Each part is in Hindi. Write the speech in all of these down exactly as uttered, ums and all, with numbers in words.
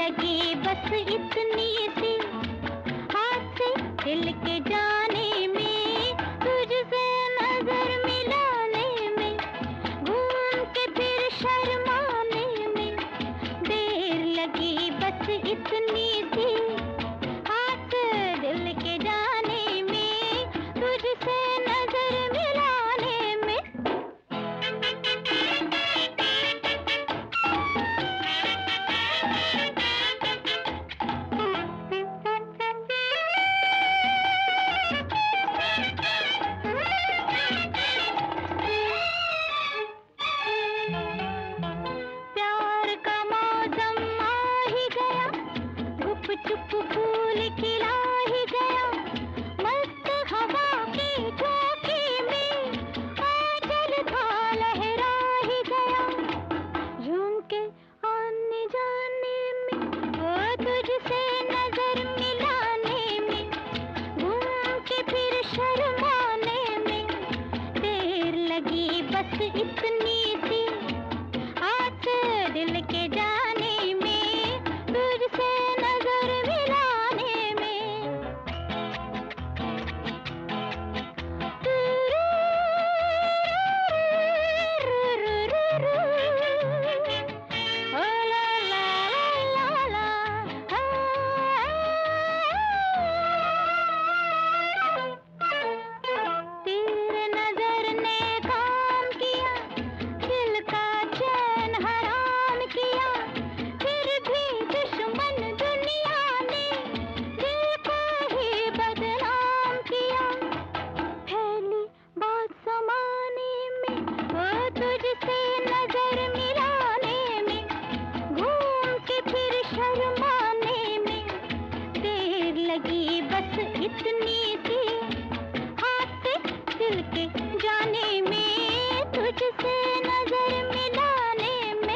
लगी बस इतनी सी, हाथ से दिल के जाने में, तुझसे नजर मिलाने में, घूम के फिर शर्माने में, देर लगी बस इतनी सी, हाथ दिल के जाने में, तुझसे नजर मिलाने में। प्यार का मौसम आ ही गया, गुप चुप फूल खिला ही गया, मस्त हवा के झोंके में आंचल था लहरा ही गया, झूम के आने जाने में, ओ तुझसे नजर मिलाने में, घूम के फिर शर्माने में, देर लगी बस इतनी सी, हाथ दिल के जाने में, तुझसे नजर मिलाने में। ओ ला ला ला ला, तेरे नजर ने काम किया, दिल का चैन हराम किया, फिर भी दुश्मन दुनिया ने दिल को ही बदनाम किया, फैली बात समाने में, ओ तुझसे नजर मिलाने में, घूम के फिर शर्माने में, देर लगी बस इतनी सी, हाथ से दिल के जाने में, तुझसे नजर मिलाने में।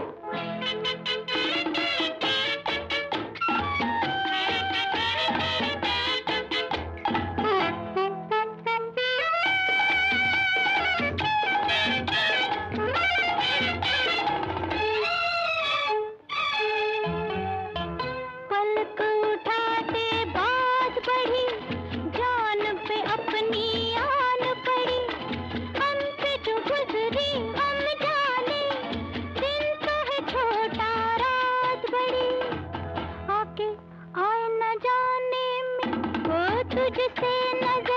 पलक उठाते बात बढ़ी, जान पे अपनी आन पड़ी, हम पे जो गुजरी हम जाने, दिन तो है छोटा रात बड़ी, आके आए न जाने में, वो तुझसे नजर